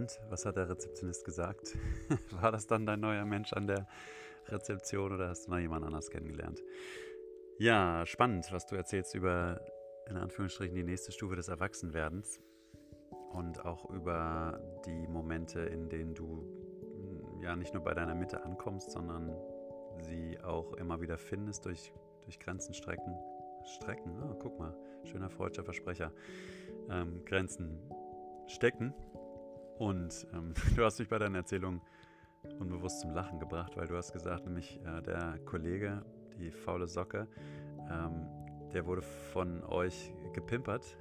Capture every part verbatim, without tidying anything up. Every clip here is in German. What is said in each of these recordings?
Und was hat der Rezeptionist gesagt? War das dann dein neuer Mensch an der Rezeption oder hast du noch jemand anders kennengelernt? Ja, spannend, was du erzählst über, in Anführungsstrichen, die nächste Stufe des Erwachsenwerdens und auch über die Momente, in denen du mm, ja nicht nur bei deiner Mitte ankommst, sondern sie auch immer wieder findest durch, durch Grenzen strecken. Strecken, oh, guck mal, schöner freudscher Versprecher. Ähm, Grenzen stecken. Und ähm, du hast mich bei deiner Erzählung unbewusst zum Lachen gebracht, weil du hast gesagt, nämlich äh, der Kollege, die faule Socke, ähm, der wurde von euch gepimpert.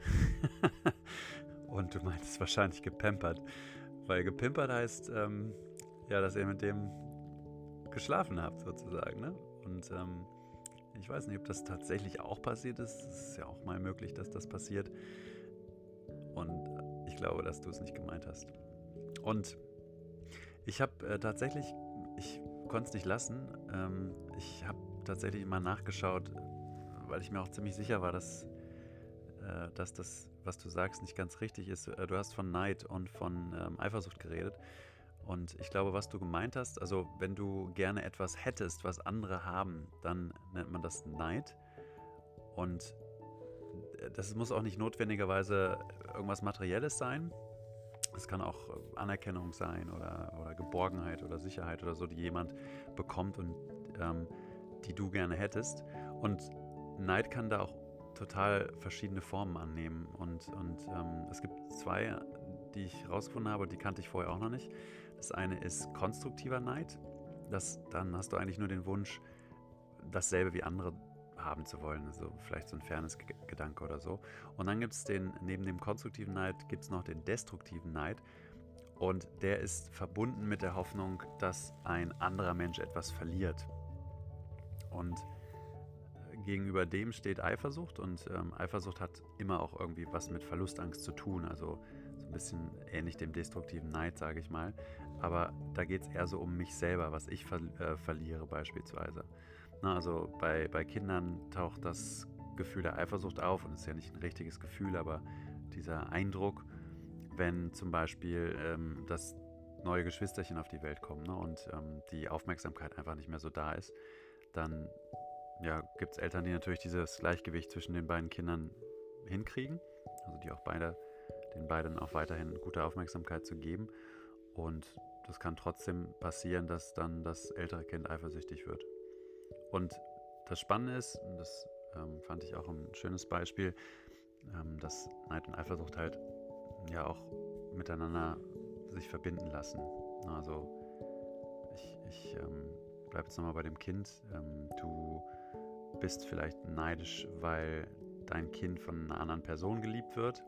Und du meintest wahrscheinlich gepampert, weil gepimpert heißt, ähm, ja, dass ihr mit dem geschlafen habt sozusagen, ne? Und ähm, ich weiß nicht, ob das tatsächlich auch passiert ist. Es ist ja auch mal möglich, dass das passiert. Und ich glaube, dass du es nicht gemeint hast. Und ich habe äh, tatsächlich, ich konnte es nicht lassen, ähm, ich habe tatsächlich mal nachgeschaut, weil ich mir auch ziemlich sicher war, dass, äh, dass das, was du sagst, nicht ganz richtig ist. Äh, du hast von Neid und von ähm, Eifersucht geredet. Und ich glaube, was du gemeint hast, also wenn du gerne etwas hättest, was andere haben, dann nennt man das Neid. Und das muss auch nicht notwendigerweise irgendwas Materielles sein. Es kann auch Anerkennung sein oder, oder Geborgenheit oder Sicherheit oder so, die jemand bekommt und ähm, die du gerne hättest. Und Neid kann da auch total verschiedene Formen annehmen. Und, und ähm, es gibt zwei, die ich herausgefunden habe, die kannte ich vorher auch noch nicht. Das eine ist konstruktiver Neid. Das, dann hast du eigentlich nur den Wunsch, dasselbe wie andere haben zu wollen, also vielleicht so ein Fairness-Gedanke oder so. Und dann gibt es den, neben dem konstruktiven Neid gibt es noch den destruktiven Neid und der ist verbunden mit der Hoffnung, dass ein anderer Mensch etwas verliert. Und gegenüber dem steht Eifersucht und ähm, Eifersucht hat immer auch irgendwie was mit Verlustangst zu tun, also so ein bisschen ähnlich dem destruktiven Neid, sage ich mal. Aber da geht es eher so um mich selber, was ich ver äh, verliere beispielsweise. Na, also bei, bei Kindern taucht das Gefühl der Eifersucht auf und es ist ja nicht ein richtiges Gefühl, aber dieser Eindruck, wenn zum Beispiel ähm, das neue Geschwisterchen auf die Welt kommen, ne, und ähm, die Aufmerksamkeit einfach nicht mehr so da ist, dann ja, gibt es Eltern, die natürlich dieses Gleichgewicht zwischen den beiden Kindern hinkriegen, also die auch beide, den beiden auch weiterhin gute Aufmerksamkeit zu geben. Und das kann trotzdem passieren, dass dann das ältere Kind eifersüchtig wird. Und das Spannende ist, und das ähm, fand ich auch ein schönes Beispiel, ähm, dass Neid und Eifersucht halt ja auch miteinander sich verbinden lassen. Also ich, ich ähm, bleibe jetzt nochmal bei dem Kind. Ähm, du bist vielleicht neidisch, weil dein Kind von einer anderen Person geliebt wird.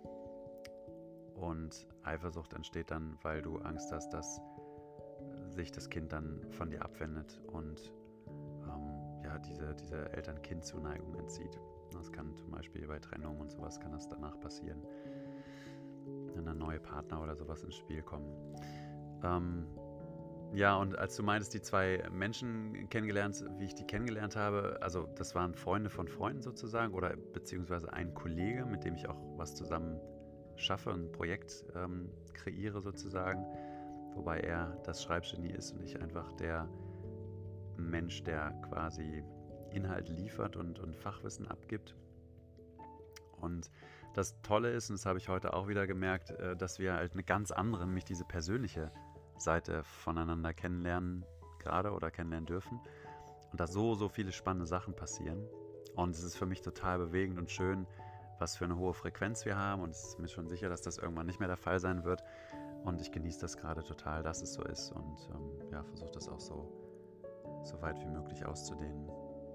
Und Eifersucht entsteht dann, weil du Angst hast, dass sich das Kind dann von dir abwendet und ähm, ja, diese, diese Eltern-Kind-Zuneigung entzieht. Das kann zum Beispiel bei Trennung und sowas kann das danach passieren, wenn ein neuer Partner oder sowas ins Spiel kommen. Ähm, ja, und als du meintest, die zwei Menschen kennengelernt, wie ich die kennengelernt habe, also das waren Freunde von Freunden sozusagen oder beziehungsweise ein Kollege, mit dem ich auch was zusammen schaffe, ein Projekt ähm, kreiere sozusagen, wobei er das Schreibgenie ist und ich einfach der Mensch, der quasi Inhalt liefert und, und Fachwissen abgibt. Und das Tolle ist, und das habe ich heute auch wieder gemerkt, äh, dass wir halt eine ganz andere, nämlich diese persönliche Seite voneinander kennenlernen gerade oder kennenlernen dürfen. Und da so, so viele spannende Sachen passieren. Und es ist für mich total bewegend und schön, was für eine hohe Frequenz wir haben. Und es ist mir schon sicher, dass das irgendwann nicht mehr der Fall sein wird. Und ich genieße das gerade total, dass es so ist. Und ähm, ja, versuche das auch so, so weit wie möglich auszudehnen.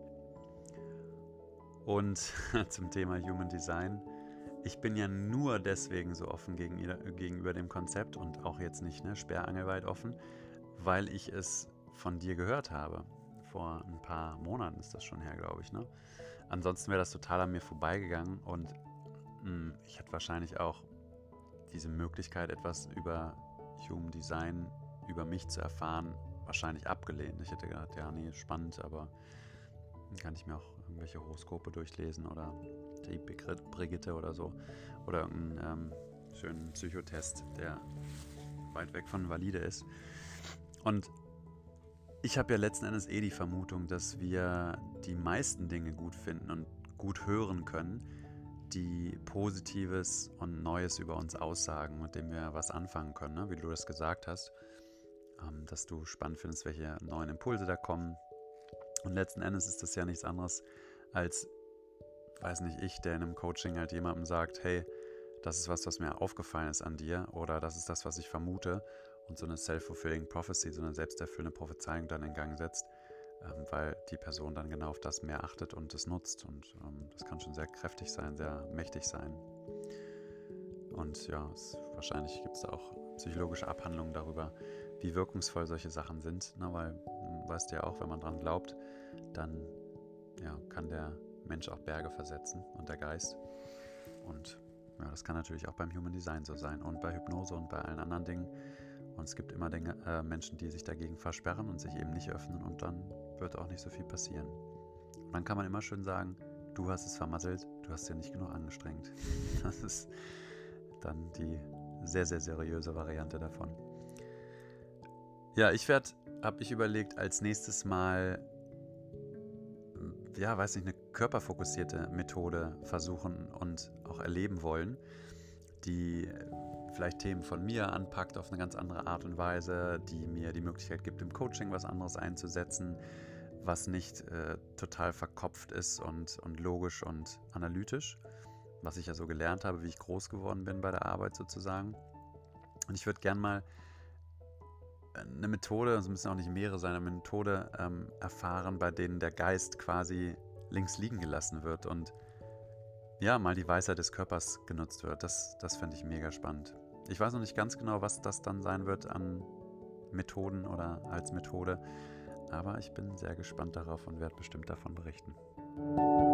Und zum Thema Human Design. Ich bin ja nur deswegen so offen gegenüber, gegenüber dem Konzept und auch jetzt nicht ne, sperrangelweit offen, weil ich es von dir gehört habe. Vor ein paar Monaten ist das schon her, glaube ich. Ne? Ansonsten wäre das total an mir vorbeigegangen und mh, ich hätte wahrscheinlich auch diese Möglichkeit, etwas über Human Design, über mich zu erfahren, wahrscheinlich abgelehnt. Ich hätte gedacht, ja, nee, spannend, aber dann kann ich mir auch irgendwelche Horoskope durchlesen oder die Brigitte oder so. Oder irgendeinen ähm, schönen Psychotest, der weit weg von valide ist. Und ich habe ja letzten Endes eh die Vermutung, dass wir die meisten Dinge gut finden und gut hören können, die Positives und Neues über uns aussagen, mit dem wir was anfangen können, ne? Wie du das gesagt hast, ähm, dass du spannend findest, welche neuen Impulse da kommen. Und letzten Endes ist das ja nichts anderes als, weiß nicht, ich, der in einem Coaching halt jemandem sagt, hey, das ist was, was mir aufgefallen ist an dir, oder das ist das, was ich vermute, und so eine self-fulfilling prophecy, so eine selbsterfüllende Prophezeiung dann in Gang setzt, ähm, weil die Person dann genau auf das mehr achtet und es nutzt. Und ähm, das kann schon sehr kräftig sein, sehr mächtig sein. Und ja, es, wahrscheinlich gibt es da auch psychologische Abhandlungen darüber, wie wirkungsvoll solche Sachen sind, ne? Weil, weißt du ja auch, wenn man dran glaubt, dann ja, kann der Mensch auch Berge versetzen und der Geist. Und ja, das kann natürlich auch beim Human Design so sein und bei Hypnose und bei allen anderen Dingen. Und es gibt immer Dinge, äh, Menschen, die sich dagegen versperren und sich eben nicht öffnen, und dann wird auch nicht so viel passieren. Und dann kann man immer schön sagen, du hast es vermasselt, du hast dir nicht genug angestrengt. Das ist dann die sehr, sehr seriöse Variante davon. Ja, ich werde, habe ich überlegt, als nächstes Mal, ja, weiß nicht, eine körperfokussierte Methode versuchen und auch erleben wollen, die vielleicht Themen von mir anpackt auf eine ganz andere Art und Weise, die mir die Möglichkeit gibt, im Coaching was anderes einzusetzen, was nicht äh, total verkopft ist und, und logisch und analytisch, was ich ja so gelernt habe, wie ich groß geworden bin bei der Arbeit sozusagen. Und ich würde gern mal eine Methode, es müssen auch nicht mehrere sein, eine Methode ähm, erfahren, bei denen der Geist quasi links liegen gelassen wird und ja, mal die Weisheit des Körpers genutzt wird. Das, das fände ich mega spannend. Ich weiß noch nicht ganz genau, was das dann sein wird an Methoden oder als Methode, aber ich bin sehr gespannt darauf und werde bestimmt davon berichten.